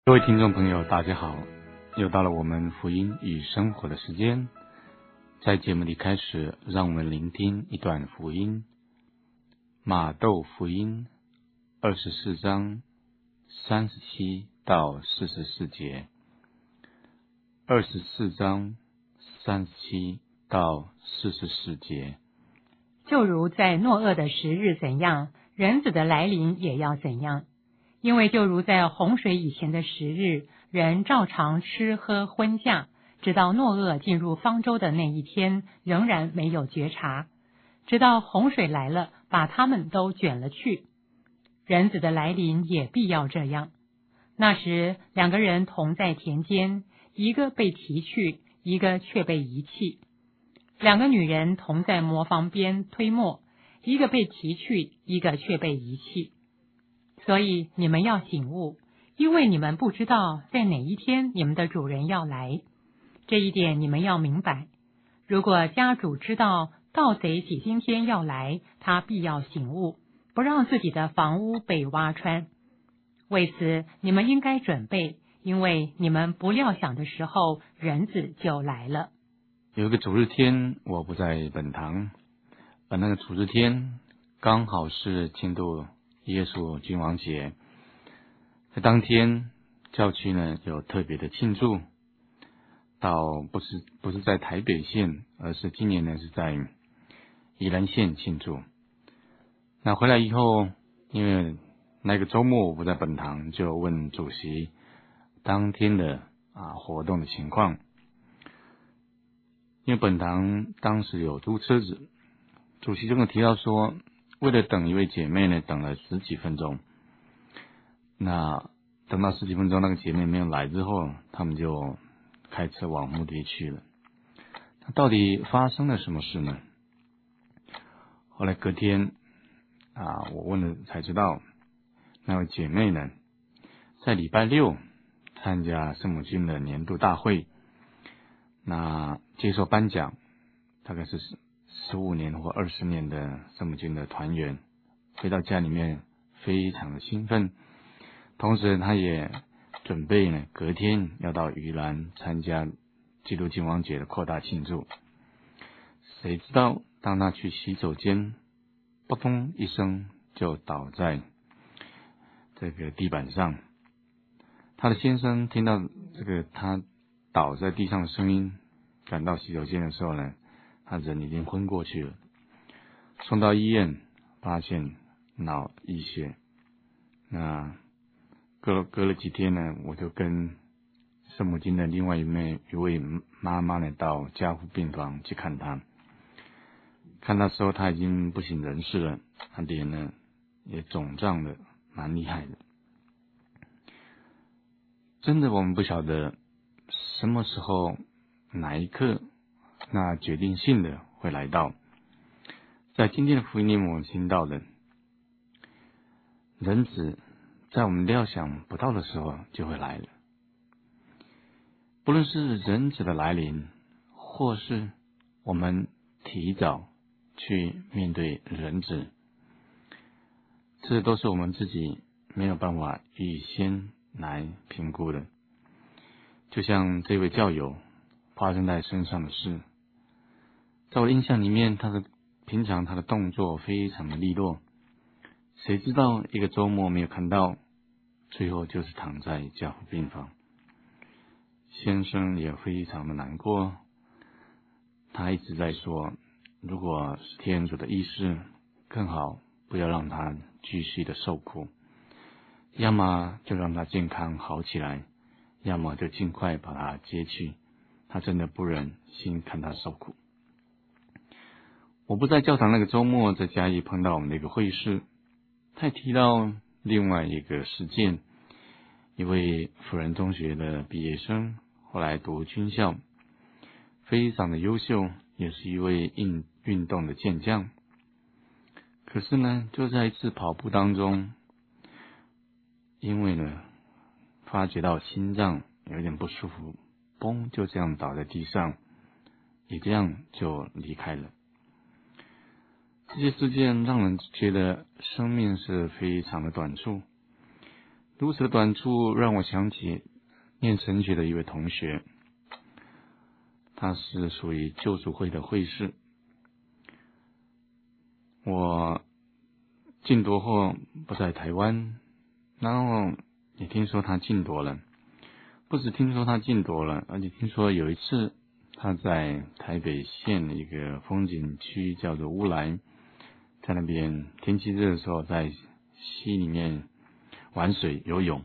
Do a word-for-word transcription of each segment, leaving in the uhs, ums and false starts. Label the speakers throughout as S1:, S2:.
S1: 各位听众朋友，大家好，又到了我们福音与生活的时间。在节目里开始，让我们聆听一段福音。马窦福音二十四章三十七到四十四节。二十四章三十七到四十四节。
S2: 就如在诺厄的时日怎样，人子的来临也要怎样。因为就如在洪水以前的时日，人照常吃喝婚嫁，直到诺厄进入方舟的那一天，仍然没有觉察，直到洪水来了，把他们都卷了去。人子的来临也必要这样。那时两个人同在田间，一个被提去，一个却被遗弃。两个女人同在磨坊边推磨，一个被提去，一个却被遗弃。所以你们要醒悟，因为你们不知道在哪一天你们的主人要来。这一点你们要明白。如果家主知道盗贼几今天要来，他必要醒悟，不让自己的房屋被挖穿。为此你们应该准备，因为你们不料想的时候，人子就来了。
S1: 有一个主日天，我不在本堂，而那个主日天刚好是庆祝耶稣君王节。在当天教区呢有特别的庆祝，到不是不是在台北县，而是今年呢是在宜兰县庆祝。那回来以后，因为那个周末我不在本堂，就问主席当天的啊活动的情况。因为本堂当时有租车子，主席就跟我提到说，为了等一位姐妹呢，等了十几分钟。那等到十几分钟，那个姐妹没有来之后，他们就开车往目的地去了。那到底发生了什么事呢？后来隔天啊，我问了才知道，那位姐妹呢，在礼拜六参加圣母军的年度大会，那接受颁奖，大概是十五年或二十年的圣母军的团员，回到家里面非常的兴奋，同时他也准备呢隔天要到宜兰参加基督君王节的扩大庆祝。谁知道当他去洗手间，扑通一声就倒在这个地板上。他的先生听到这个他倒在地上的声音，赶到洗手间的时候呢，他人已经昏过去了。送到医院发现脑溢血。那隔了隔了几天呢，我就跟圣母经的另外一位一位妈妈呢到加护病房去看她。看她时候，她已经不省人事了，她脸呢也肿胀的蛮厉害的。真的我们不晓得什么时候哪一刻那决定性的会来到。在今天的福音里我们听到的，人子在我们料想不到的时候就会来了。不论是人子的来临，或是我们提早去面对人子，这都是我们自己没有办法预先来评估的。就像这位教友发生在身上的事，在我的印象里面，他的平常他的动作非常的利落，谁知道一个周末没有看到，最后就是躺在加护病房。先生也非常的难过，他一直在说，如果是天主的意思，更好不要让他继续的受苦，要么就让他健康好起来，要么就尽快把他接去，他真的不忍心看他受苦。我不在教堂那个周末，在嘉义碰到我们的一个会士，他提到另外一个事件，一位辅仁中学的毕业生，后来读军校，非常的优秀，也是一位运运动的健将。可是呢，就在一次跑步当中，因为呢发觉到心脏有点不舒服，嘣就这样倒在地上，也这样就离开了。这些事件让人觉得生命是非常的短促。 如此的短处让我想起念神学的一位同学，他是属于救赎会的会士。我禁夺后不在台湾，然后也听说他禁夺了，不止听说他禁夺了，而且听说有一次他在台北县的一个风景区叫做乌来，在那边天气热的时候在溪里面玩水游泳，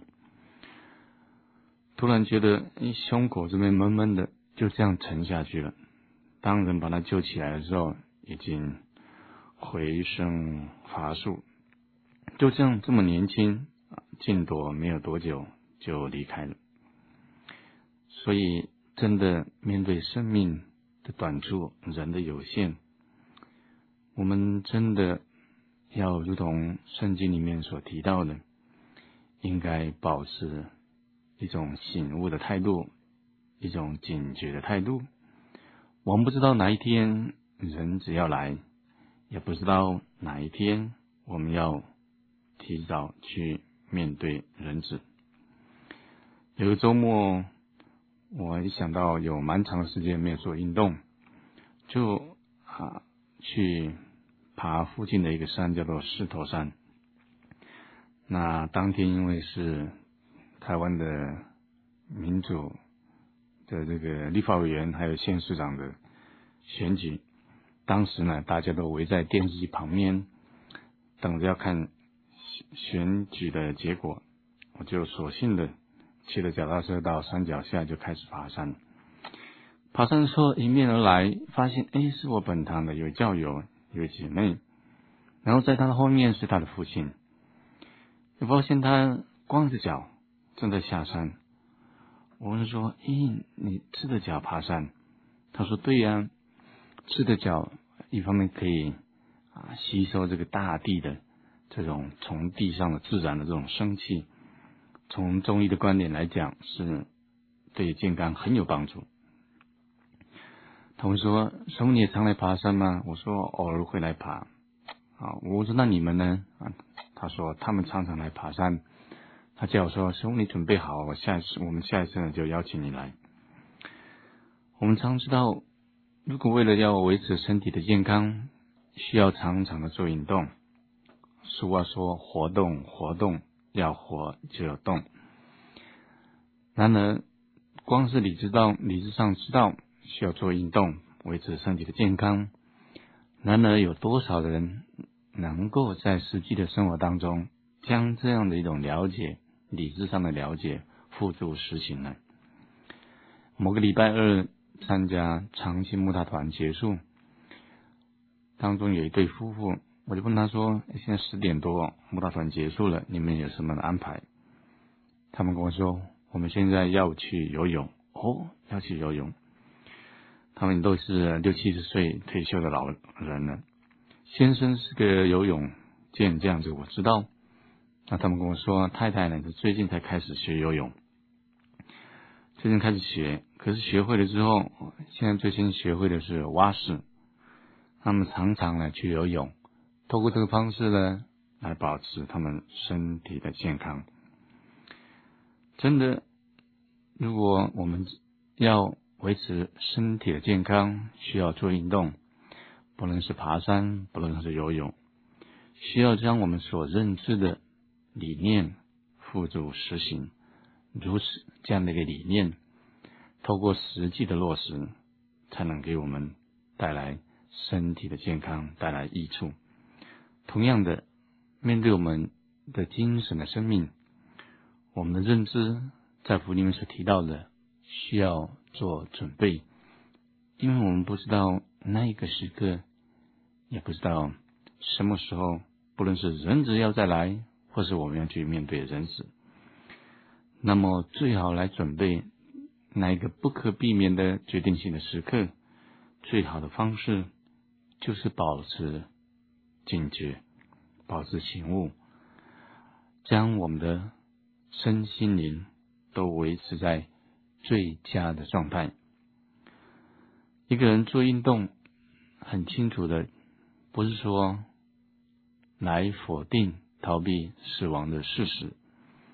S1: 突然觉得胸口这边闷闷的，就这样沉下去了。当人把他救起来的时候，已经回升乏术，就这样这么年轻，禁夺没有多久就离开了。所以真的面对生命的短处，人的有限，我们真的要如同圣经里面所提到的，应该保持一种醒悟的态度，一种警觉的态度。我们不知道哪一天人只要来，也不知道哪一天我们要提早去面对人子。有个周末，我一想到有蛮长的时间没有做运动，就啊去爬附近的一个山，叫做狮头山。那当天因为是台湾的民主的这个立法委员还有县市长的选举，当时呢大家都围在电视机旁边等着要看选举的结果，我就索性的骑着脚踏车到山脚下就开始爬山。爬山的时候迎面而来，发现诶是我本堂的有教友有姐妹，然后在他的后面是他的父亲，我发现他光着脚正在下山。我问说诶你赤着脚爬山？他说对呀、啊，赤着脚一方面可以啊吸收这个大地的这种从地上的自然的这种生气，从中医的观点来讲是对健康很有帮助。他会说师父你也常来爬山吗？我说偶尔会来爬。啊，我说那你们呢？啊，他说他们常常来爬山。他叫我说师父你准备好，我下一次我们下一次呢就邀请你来。我们常知道，如果为了要维持身体的健康，需要常常的做运动。俗话说活动活动，要活就有动。然而光是理智道理智上知道需要做运动维持身体的健康，然而有多少人能够在实际的生活当中将这样的一种了解，理智上的了解付诸实行呢？某个礼拜二参加长期慕道团结束，当中有一对夫妇，我就问他说现在十点多慕道团结束了，你们有什么安排？他们跟我说我们现在要去游泳。哦，要去游泳。他们都是六七十岁退休的老人了。先生是个游泳健将，这我知道。那他们跟我说太太呢是最近才开始学游泳，最近开始学，可是学会了之后，现在最先学会的是蛙式。他们常常呢去游泳，透过这个方式呢来保持他们身体的健康。真的，如果我们要维持身体的健康，需要做运动，不论是爬山，不论是游泳，需要将我们所认知的理念付诸实行。如此这样的一个理念，透过实际的落实，才能给我们带来身体的健康，带来益处。同样的，面对我们的精神的生命，我们的认知在福音里面所提到的需要做准备，因为我们不知道那一个时刻，也不知道什么时候，不论是人子要再来，或是我们要去面对人死，那么最好来准备那一个不可避免的决定性的时刻。最好的方式就是保持警觉，保持醒悟，将我们的身心灵都维持在最佳的状态。一个人做运动，很清楚的，不是说来否定逃避死亡的事实，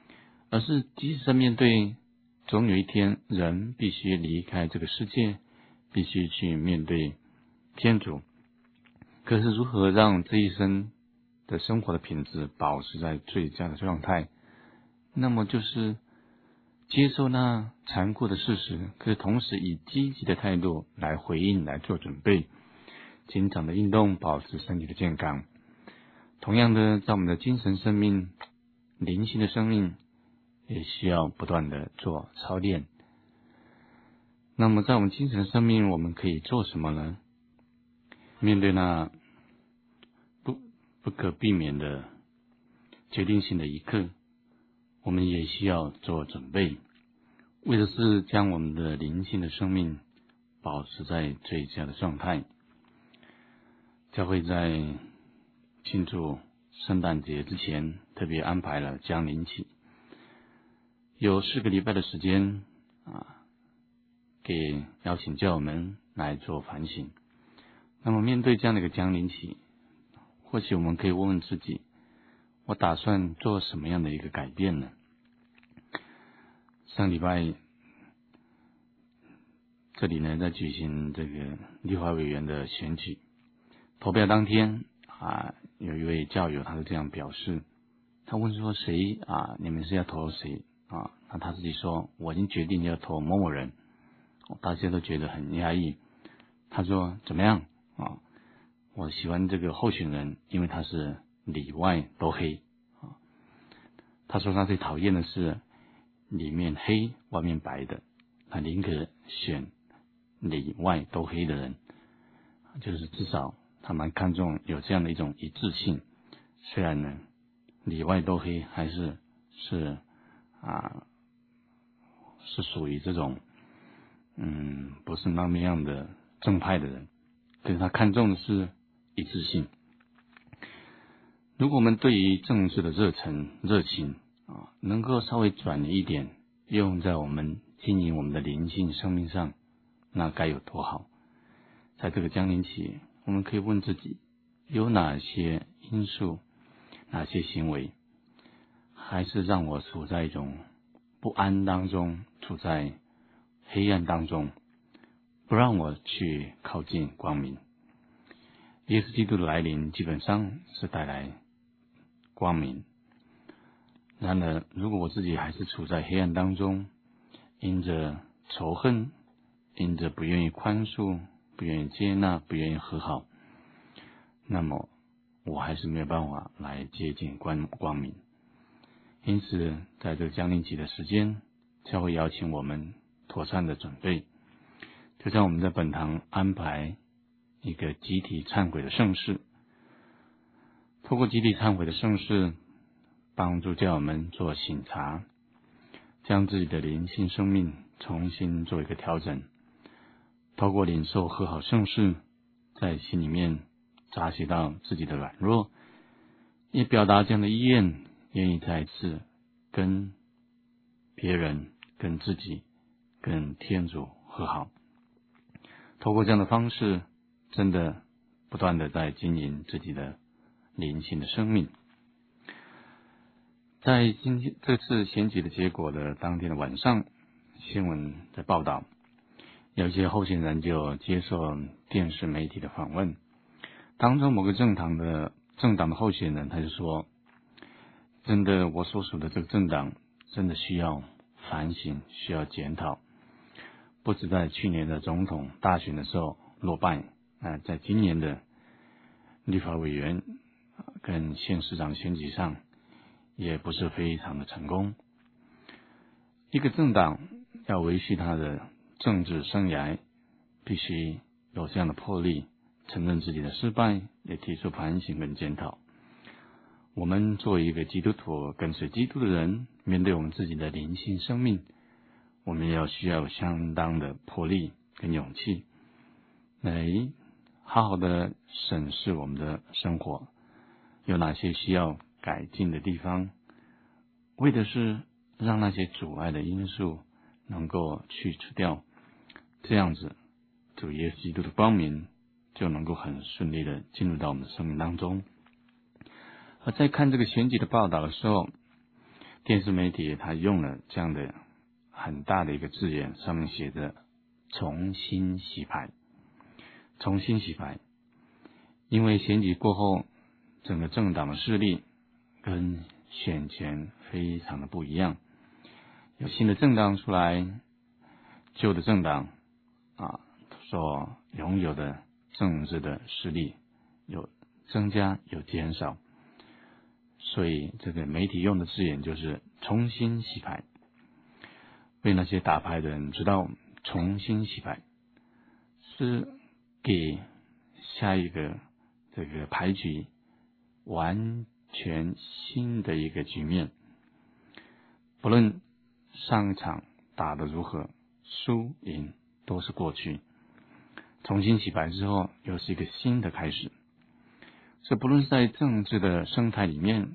S1: 而是即使在面对总有一天人必须离开这个世界，必须去面对天主，可是如何让这一生的生活的品质保持在最佳的状态，那么就是接受那残酷的事实，可是同时以积极的态度来回应，来做准备，经常的运动，保持身体的健康。同样的，在我们的精神生命、灵性的生命也需要不断的做操练。那么在我们精神生命，我们可以做什么呢？面对那不不可避免的决定性的一刻，我们也需要做准备，为的是将我们的灵性的生命保持在最佳的状态。教会在庆祝圣诞节之前特别安排了降临期，有四个礼拜的时间啊，给邀请教友们来做反省。那么面对这样的一个降临期，或许我们可以问问自己，我打算做什么样的一个改变呢？上礼拜这里呢在举行这个立法委员的选举，投票当天啊，有一位教友他是这样表示，他问说谁啊，你们是要投谁啊？那他自己说我已经决定要投某某人，大家都觉得很压抑。他说怎么样啊？我喜欢这个候选人，因为他是里外都黑啊。他说他最讨厌的是里面黑外面白的，他宁可选里外都黑的人，就是至少他蛮看重有这样的一种一致性。虽然呢里外都黑还是是啊是属于这种嗯不是那么样的正派的人，可是他看重的是一致性。如果我们对于政治的热忱热情啊能够稍微转移一点，用在我们经营我们的灵性生命上，那该有多好。在这个降临期，我们可以问自己，有哪些因素，哪些行为还是让我处在一种不安当中，处在黑暗当中，不让我去靠近光明。耶稣基督的来临基本上是带来光明，然而如果我自己还是处在黑暗当中，因着仇恨，因着不愿意宽恕，不愿意接纳，不愿意和好，那么我还是没有办法来接近光光明。因此在这个降临期的时间，教会邀请我们妥善的准备，就像我们在本堂安排一个集体忏悔的盛事，透过集体忏悔的盛事，帮助教友们做省察，将自己的灵性生命重新做一个调整，透过领受和好圣事，在心里面扎实到自己的软弱，也表达这样的意愿，愿意再次跟别人、跟自己、跟天主和好。透过这样的方式，真的不断的在经营自己的灵性的生命。在今天这次选举的结果的当天的晚上，新闻在报道，有一些候选人就接受电视媒体的访问，当中某个政党的政党的候选人他就说，真的我所属的这个政党真的需要反省，需要检讨，不止在去年的总统大选的时候落败，呃、在今年的立法委员跟县市长选举上也不是非常的成功。一个政党要维系他的政治生涯，必须有这样的魄力，承认自己的失败，也提出反省跟检讨。我们作为一个基督徒，跟随基督的人，面对我们自己的灵性生命，我们要需要有相当的魄力跟勇气，来好好的审视我们的生活，有哪些需要改进的地方，为的是让那些阻碍的因素能够去除掉，这样子主耶稣基督的光明就能够很顺利的进入到我们的生命当中。而在看这个选举的报道的时候， 电视媒体它用了这样的很大的一个字眼，上面写着重新洗牌，重新洗牌。因为选举过后，整个政党的势力跟选前非常的不一样，有新的政党出来，旧的政党啊所拥有的政治的势力有增加有减少，所以这个媒体用的字眼就是重新洗牌，为那些打牌的人知道，重新洗牌是给下一个这个牌局完全新的一个局面。不论上一场打得如何，输赢都是过去，重新洗牌之后又是一个新的开始。这不论是在政治的生态里面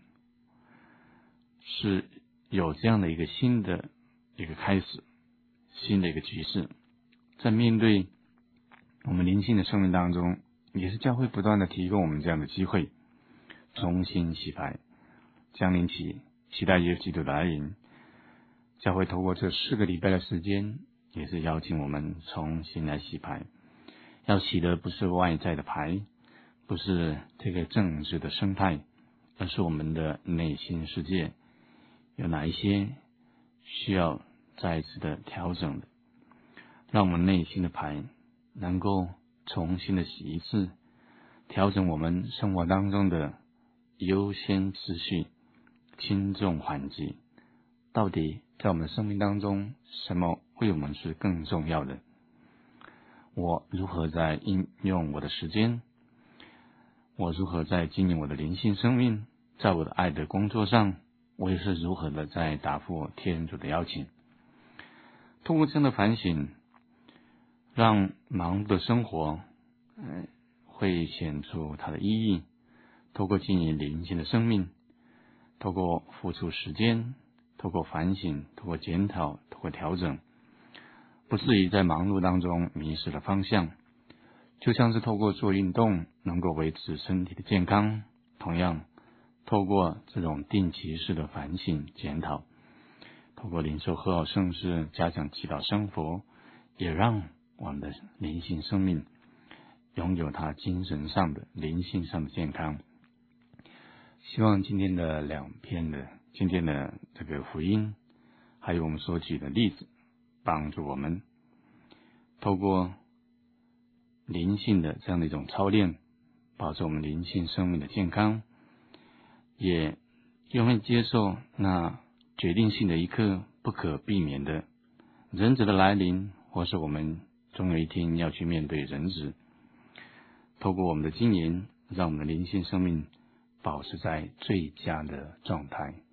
S1: 是有这样的一个新的一个开始，新的一个局势，在面对我们灵性的生命当中，也是教会不断的提供我们这样的机会，重新洗牌，降临起期待耶稣基督的来临。教会透过这四个礼拜的时间，也是邀请我们重新来洗牌。要洗的不是外在的牌，不是这个政治的生态，而是我们的内心世界有哪一些需要再一次的调整的，让我们内心的牌能够重新的洗一次，调整我们生活当中的优先次序，轻重缓急，到底在我们生命当中什么为我们是更重要的？我如何在应用我的时间？我如何在经营我的灵性生命？在我的爱的工作上，我也是如何的在答复天主的邀请？通过这样的反省，让忙碌的生活呃会显出它的意义。透过经营灵性的生命，透过付出时间，透过反省，透过检讨，透过调整，不至于在忙碌当中迷失了方向。就像是透过做运动能够维持身体的健康，同样透过这种定期式的反省检讨，透过领受和好圣事，加强祈祷生活，也让我们的灵性生命拥有它精神上的灵性上的健康。希望今天的两篇的今天的这个福音，还有我们所举的例子，帮助我们透过灵性的这样的一种操练，保持我们灵性生命的健康，也愿意接受那决定性的一刻，不可避免的人子的来临，或是我们终有一天要去面对人子。透过我们的经营，让我们的灵性生命保持在最佳的状态。